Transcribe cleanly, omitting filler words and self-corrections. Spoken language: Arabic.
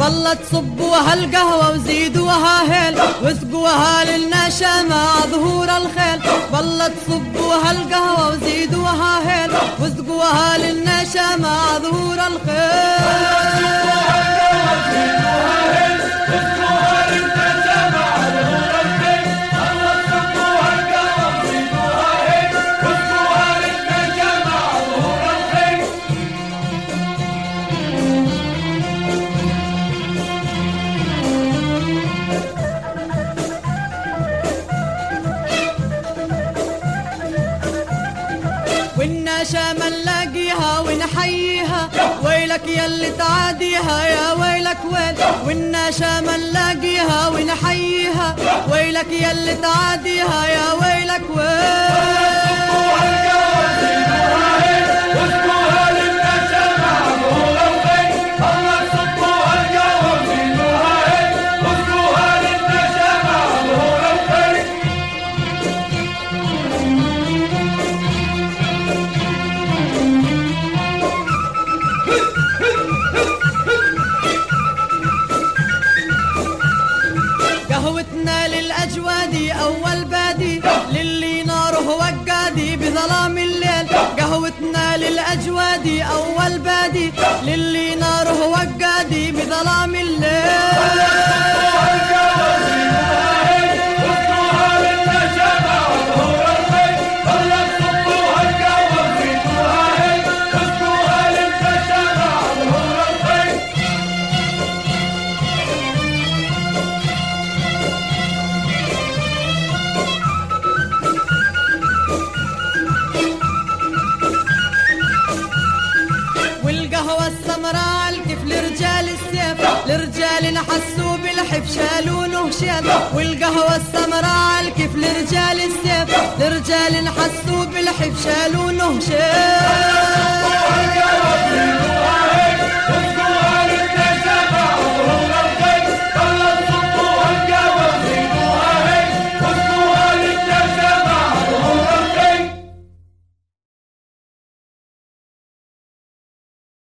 والله تصبوها القهوة وزيدوها هيل واسقوها للنشا مع ظهور الخيل. والله تصبوها القهوة وزيدوها هيل واسقوها للنشا مع ظهور الخيل. والنشا ما نلاقيها ونحييها ويلك يلي تعاديها يا ويلك ويل. والنشا ما نلاقيها ونحييها ويلك يلي تعاديها يا ويلك ويل. قهوتنا للأجوادي أول بادي للي ناره وقادي بظلام الليل. قهوتنا للأجوادي أول بادي للي ناره وقادي بظلام الليل. والقهوة السمراء الكيف لرجال السيف لرجال نحسوا بالحف شالونه شيل. والقهوة السمراء الكيف لرجال السيف لرجال نحسوا بالحف شالونه شيل.